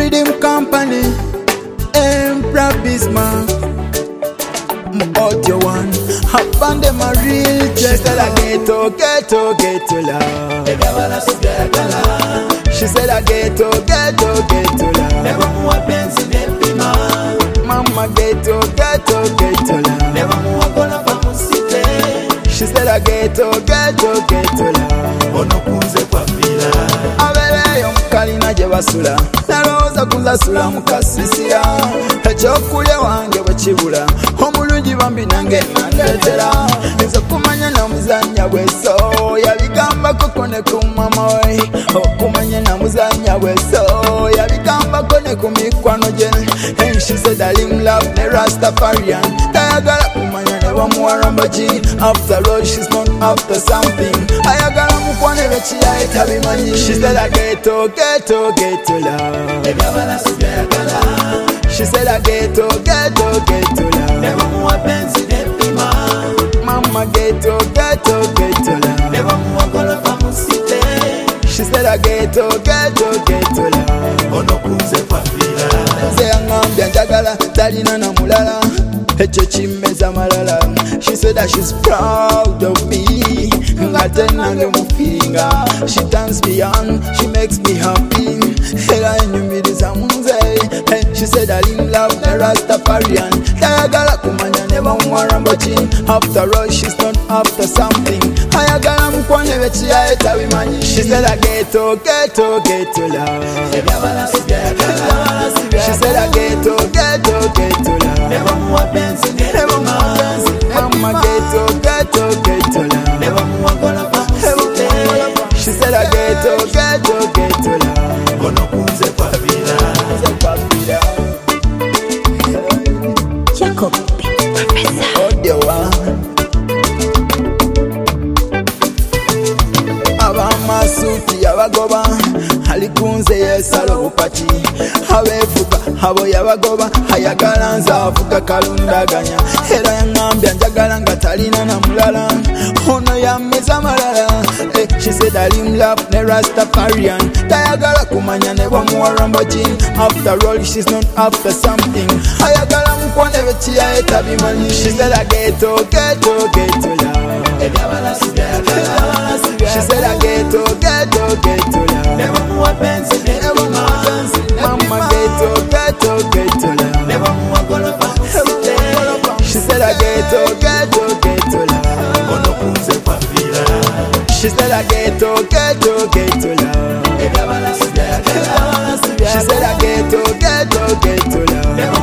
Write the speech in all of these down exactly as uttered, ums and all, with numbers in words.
Rhythm Company, Emperor Bismarck, Audio One, I found them a real jet. She said I ghetto, ghetto, ghetto love. She said I ghetto, ghetto, ghetto love. Mama ghetto, ghetto, ghetto love. She said I ghetto, ghetto, ghetto love. Abeleyo mkalina gye basula nalowooza kuzasula mukasisira ekyokulya wange bwe kibula omulungi bambi nange nandeetera nze okumanya namuzanya bweso yabigambako ne ku mama we okumanya namuzanya bweso yabigambako ne ku mikwano gye. And she said darling love ne Rastafarian tayagala kumanya ne bamuwarambaki. After all she's not after something ayagala mukwane bekiyaye tabimanyi. She said I ghetto, ghetto, ghetto love. She said I ghetto, ghetto, ghetto love. Mama ghetto, ghetto, ghetto love. She said I ghetto, ghetto, ghetto love. Nze yangambye njagala talina na mulala ekyo kimmeza malala. She said that she's proud of me ngate nange mufinga. She turns me on, she makes me happy era enyumiriza munze. And she said that in love ne Rastafarian tayagala kumanya ne bamuwarambaki. After all she's not after something ayagala mukwane bekiyaye tabimanyi. She said I ghetto, ghetto, ghetto love. She said I ghetto, ghetto, ghetto love. Mama ghetto, ghetto, ghetto love. She said I ghetto, ghetto, ghetto love. Jacob, Professor Audio One. Abamasuti yabagoba alikunze yesala obupaki. Abevuga abo yabagoba ayagala nze avuga kalundaganya. Era yangambye njagala nga talina na mulala ono yameza malala. Eh, she said alim love ne Rastafarian tayagala kumanya ne bamuwarambaki. After all she's not after something ayagala mukwane bekiyaye tabimanyi. She said I ghetto, ghetto, ghetto love. She said I ghetto, ghetto, ghetto love. Mama ghetto, ghetto, ghetto love. She said I ghetto, ghetto, ghetto love. She said I ghetto, ghetto, ghetto love. She said I ghetto, ghetto, ghetto love.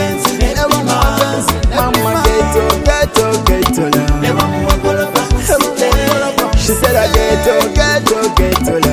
Mama ghetto, ghetto, ghetto love. She said I ghetto, ghetto, ghetto love.